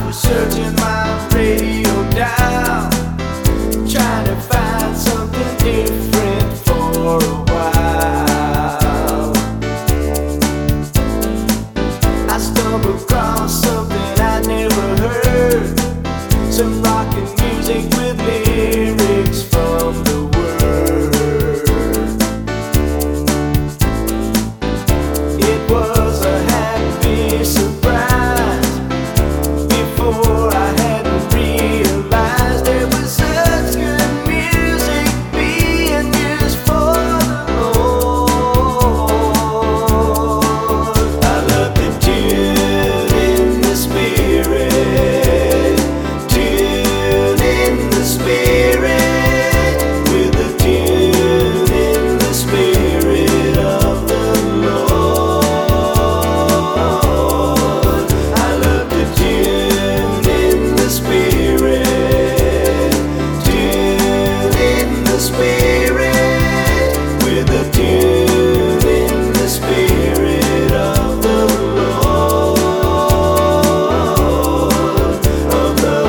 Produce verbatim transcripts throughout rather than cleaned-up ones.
was searching my radio dial, trying to find something different for a while. I stumbled across something I'd never heard, some rockin' music with lyrics from the Word. It was a happy surprise. Before I hadn't realized there was such good music being used for the Lord. I love the tune in the spirit, tune in the spirit, with the tune in the spirit of the Lord. I love the tune in the spirit, tune in the spirit, with the tune in the spirit of the Lord, of the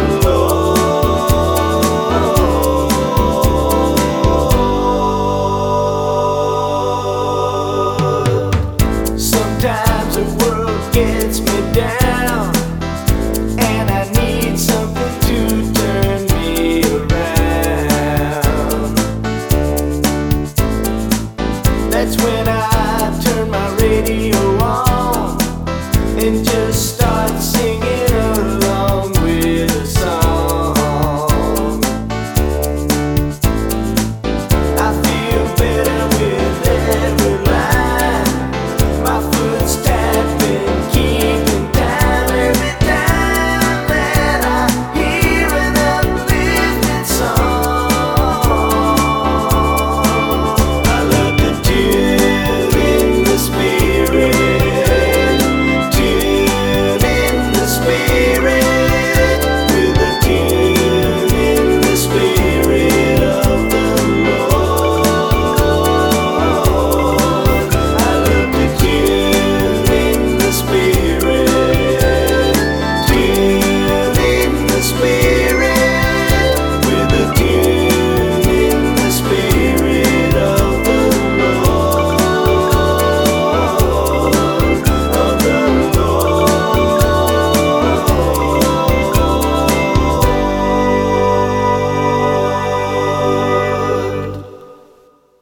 Lord. Sometimes the world gets me down, and I need something to turn me around. That's when I turn my radio on and just start singing